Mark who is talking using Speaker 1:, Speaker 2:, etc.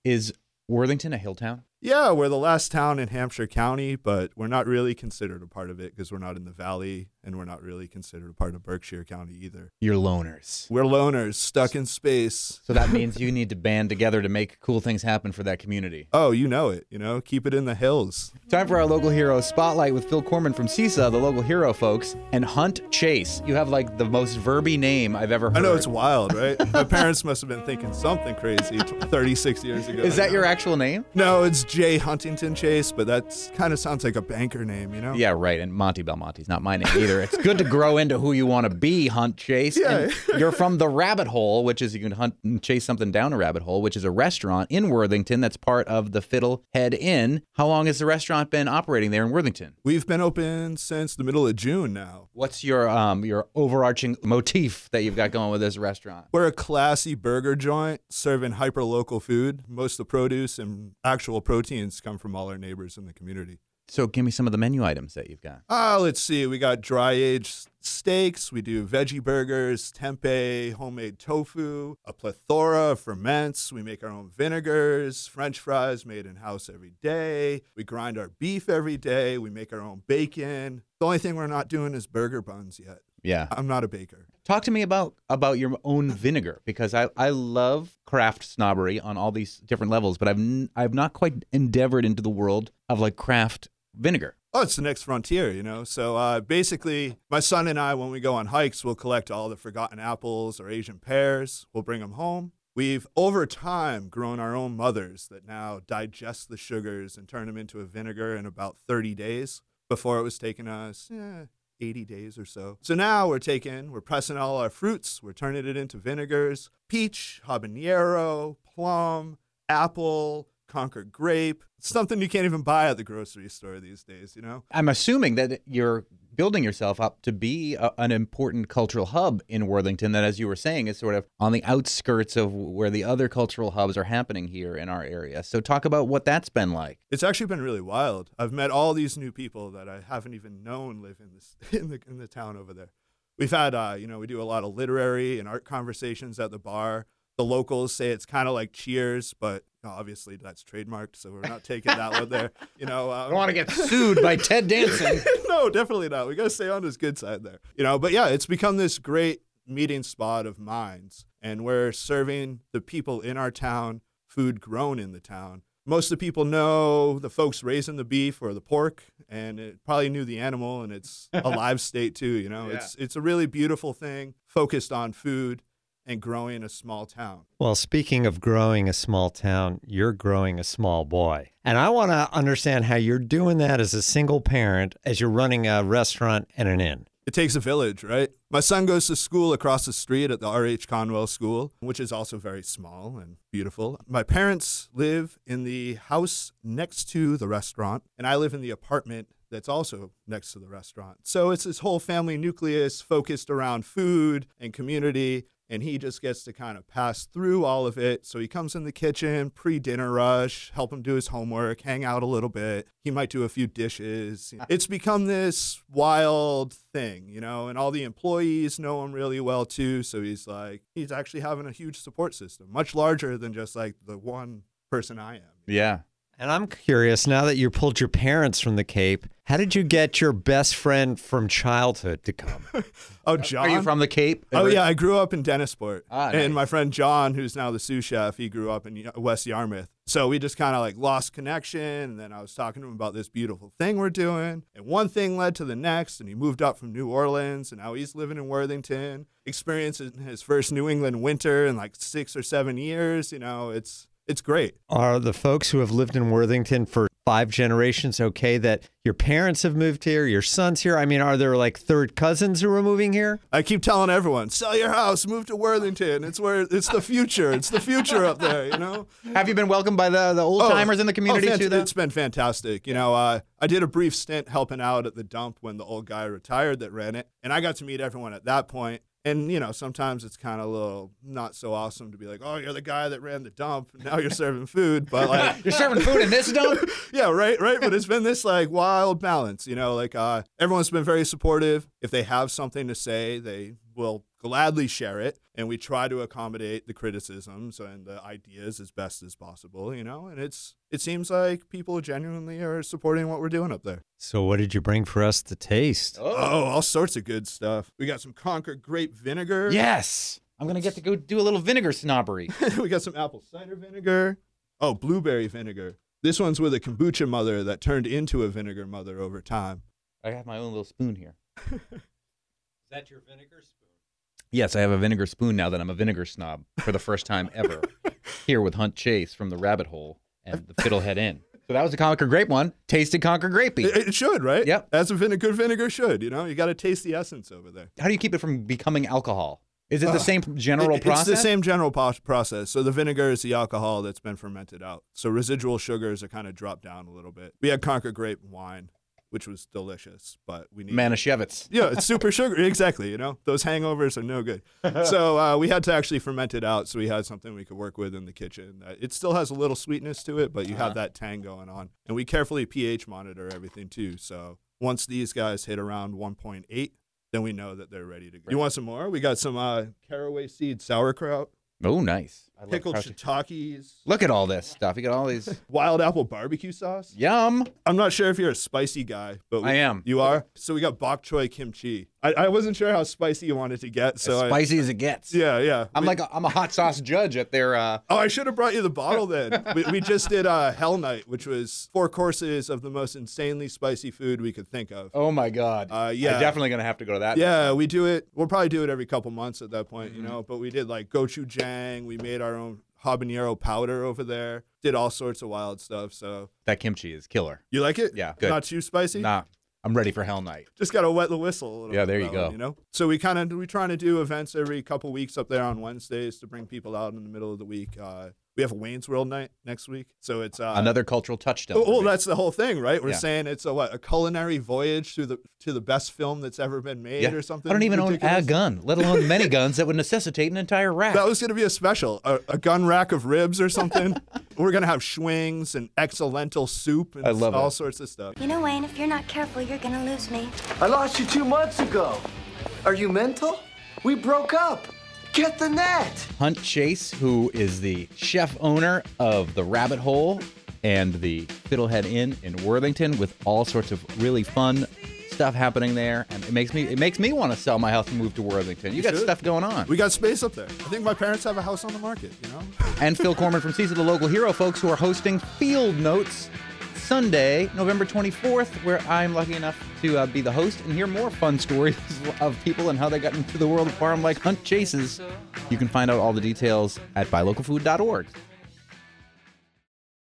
Speaker 1: Is Worthington a hill town?
Speaker 2: Yeah, we're the last town in Hampshire County, but we're not really considered a part of it because we're not in the valley, and we're not really considered a part of Berkshire County either.
Speaker 1: You're loners.
Speaker 2: We're loners stuck in space.
Speaker 1: So that means you need to band together to make cool things happen for that community.
Speaker 2: Oh, you know it. Keep it in the hills.
Speaker 1: Time for our local hero spotlight with Phil Corman from CISA, the local hero, folks, and Hunt Chase. You have like the most verby name I've ever heard.
Speaker 2: I know, it's wild, right? My parents must have been thinking something crazy 36 years ago.
Speaker 1: Is that your actual name?
Speaker 2: No, it's J. Huntington Chase, but that kind of sounds like a banker name,
Speaker 1: Yeah, right. And Monty Belmonte's not my name either. It's good to grow into who you want to be, Hunt Chase.
Speaker 2: Yeah.
Speaker 1: And you're from the Rabbit Hole, which is you can hunt and chase something down a rabbit hole, which is a restaurant in Worthington that's part of the Fiddlehead Inn. How long has the restaurant been operating there in Worthington?
Speaker 2: We've been open since the middle of June now.
Speaker 1: What's your overarching motif that you've got going with this restaurant?
Speaker 2: We're a classy burger joint serving hyper-local food. Most of the produce and actual proteins come from all our neighbors in the community.
Speaker 1: So give me some of the menu items that you've got.
Speaker 2: Let's see. We got dry-aged steaks. We do veggie burgers, tempeh, homemade tofu, a plethora of ferments. We make our own vinegars, French fries made in-house every day. We grind our beef every day. We make our own bacon. The only thing we're not doing is burger buns yet.
Speaker 1: Yeah.
Speaker 2: I'm not a baker.
Speaker 1: Talk to me about your own vinegar, because I love craft snobbery on all these different levels, but I've not quite endeavored into the world of like craft vinegar.
Speaker 2: Oh, it's the next frontier, So basically, my son and I, when we go on hikes, we'll collect all the forgotten apples or Asian pears. We'll bring them home. We've, over time, grown our own mothers that now digest the sugars and turn them into a vinegar in about 30 days. Before it was taking us 80 days or so. So now we're pressing all our fruits. We're turning it into vinegars. Peach, habanero, plum, apple, Concord grape. It's something you can't even buy at the grocery store these days,
Speaker 1: I'm assuming that you're building yourself up to be an important cultural hub in Worthington that, as you were saying, is sort of on the outskirts of where the other cultural hubs are happening here in our area. So talk about what that's been like.
Speaker 2: It's actually been really wild. I've met all these new people that I haven't even known live in the town over there. We've had, we do a lot of literary and art conversations at the bar. The locals say it's kind of like Cheers, but obviously that's trademarked, so we're not taking that one there.
Speaker 1: I don't want to get sued by Ted Danson.
Speaker 2: No, definitely not. We got to stay on his good side there. But yeah, it's become this great meeting spot of minds, and we're serving the people in our town food grown in the town. Most of the people know the folks raising the beef or the pork, and it probably knew the animal in its alive state too.
Speaker 1: Yeah.
Speaker 2: It's a really beautiful thing focused on food and growing a small town.
Speaker 3: Well, speaking of growing a small town, you're growing a small boy. And I want to understand how you're doing that as a single parent as you're running a restaurant and an inn.
Speaker 2: It takes a village, right? My son goes to school across the street at the R.H. Conwell School, which is also very small and beautiful. My parents live in the house next to the restaurant, and I live in the apartment that's also next to the restaurant. So it's this whole family nucleus focused around food and community, and he just gets to kind of pass through all of it. So he comes in the kitchen, pre-dinner rush, help him do his homework, hang out a little bit. He might do a few dishes. It's become this wild thing, and all the employees know him really well too. So he's actually having a huge support system, much larger than just like the one person I am.
Speaker 1: Yeah.
Speaker 3: And I'm curious, now that you pulled your parents from the Cape, how did you get your best friend from childhood to come?
Speaker 2: Oh, John?
Speaker 1: Are you from the Cape?
Speaker 2: Oh, yeah. I grew up in Dennisport.
Speaker 1: Nice.
Speaker 2: And my friend John, who's now the sous chef, he grew up in West Yarmouth. So we just kind of lost connection. And then I was talking to him about this beautiful thing we're doing. And one thing led to the next. And he moved up from New Orleans. And now he's living in Worthington, experiencing his first New England winter in 6 or 7 years. It's great.
Speaker 3: Are the folks who have lived in Worthington for 5 generations okay that your parents have moved here, your son's here? I mean, are there third cousins who are moving here?
Speaker 2: I keep telling everyone, sell your house, move to Worthington. It's the future. It's the future up there,
Speaker 1: Have you been welcomed by the old timers in the community too?
Speaker 2: It's been fantastic. I did a brief stint helping out at the dump when the old guy retired that ran it, and I got to meet everyone at that point. And, sometimes it's kind of a little not so awesome to be like, oh, you're the guy that ran the dump, and now you're serving food. But
Speaker 1: you're serving food in this dump?
Speaker 2: Yeah, right. But it's been this wild balance, everyone's been very supportive. If they have something to say, they will gladly share it, and we try to accommodate the criticisms and the ideas as best as possible, and it seems like people genuinely are supporting what we're doing up there.
Speaker 3: So what did you bring for us to taste?
Speaker 2: Oh, all sorts of good stuff. We got some Concord grape vinegar.
Speaker 1: Yes. I'm going to get to go do a little vinegar snobbery.
Speaker 2: We got some apple cider vinegar. Oh, blueberry vinegar. This one's with a kombucha mother that turned into a vinegar mother over time.
Speaker 1: I have my own little spoon here.
Speaker 3: Is that your vinegar spoon?
Speaker 1: Yes, I have a vinegar spoon now that I'm a vinegar snob for the first time ever. Here with Hunt Chase from the Rabbit Hole and the Fiddlehead Inn. So that was the Concord grape one. Tasted Concord grapey.
Speaker 2: It should, right?
Speaker 1: Yep.
Speaker 2: As good vinegar should, You got to taste the essence over there.
Speaker 1: How do you keep it from becoming alcohol? Is it the same general process?
Speaker 2: It's the same general process. So the vinegar is the alcohol that's been fermented out. So residual sugars are kind of dropped down a little bit. We had Concord grape wine, which was delicious, but we need
Speaker 1: Manischewitz.
Speaker 2: Yeah, it's super sugary. Exactly. Those hangovers are no good. So we had to actually ferment it out. So we had something we could work with in the kitchen. It still has a little sweetness to it, but you have that tang going on. And we carefully pH monitor everything too. So once these guys hit around 1.8, then we know that they're ready to go. You want some more? We got some caraway seed sauerkraut.
Speaker 1: Oh, nice. I love
Speaker 2: Pickled
Speaker 1: crouching.
Speaker 2: shiitakes.
Speaker 1: Look at all this stuff. You got all these.
Speaker 2: Wild apple barbecue sauce.
Speaker 1: Yum.
Speaker 2: I'm not sure if you're a spicy guy, but
Speaker 1: I am.
Speaker 2: You are? So we got bok choy kimchi. I wasn't sure how spicy you wanted to get. So
Speaker 1: As spicy as it gets.
Speaker 2: Yeah.
Speaker 1: I'm a hot sauce judge at their.
Speaker 2: Oh, I should have brought you the bottle then. we just did Hell Night, which was 4 courses of the most insanely spicy food we could think of.
Speaker 1: Oh my God.
Speaker 2: Yeah.
Speaker 1: I'm definitely gonna have to go to that.
Speaker 2: Yeah, we do it. We'll probably do it every couple months at that point, But we did like gochujang. We made our own habanero powder over there. Did all sorts of wild stuff. So
Speaker 1: That kimchi is killer.
Speaker 2: you like it?
Speaker 1: Yeah, good.
Speaker 2: Not too spicy.
Speaker 1: Nah, I'm ready for Hell Night.
Speaker 2: Just gotta wet the whistle a little
Speaker 1: Yeah,
Speaker 2: bit,
Speaker 1: there you go.
Speaker 2: So we trying to do events every couple weeks up there on Wednesdays to bring people out in the middle of the week. We have a Wayne's World night next week, so it's
Speaker 1: Another cultural touchstone.
Speaker 2: Oh,
Speaker 1: for me.
Speaker 2: that's the whole thing, right? We're
Speaker 1: Yeah.
Speaker 2: saying it's a culinary voyage to the best film that's ever been made, or something.
Speaker 1: I don't even
Speaker 2: ridiculous.
Speaker 1: own a gun, let alone many guns that would necessitate an entire rack.
Speaker 2: That was going to be a special, a gun rack of ribs or something. We're going to have schwings and excellental soup and
Speaker 1: I love
Speaker 2: all
Speaker 1: it.
Speaker 2: sorts of stuff.
Speaker 4: Wayne, if you're not careful, you're gonna lose me.
Speaker 5: I lost you 2 months ago. Are you mental? We broke up. Get the net.
Speaker 1: Hunt Chase, who is the chef owner of the Rabbit Hole and the Fiddlehead Inn in Worthington, with all sorts of really fun stuff happening there, and it makes me want to sell my house and move to Worthington. You got
Speaker 2: should.
Speaker 1: stuff going on.
Speaker 2: We got space up there. I think my parents have a house on the market,
Speaker 1: And Phil Corman from Cecil the Local Hero, folks, who are hosting Field Notes Sunday, November 24th, where I'm lucky enough to be the host and hear more fun stories of people and how they got into the world of farm like Hunt Chase's. You can find out all the details at buylocalfood.org.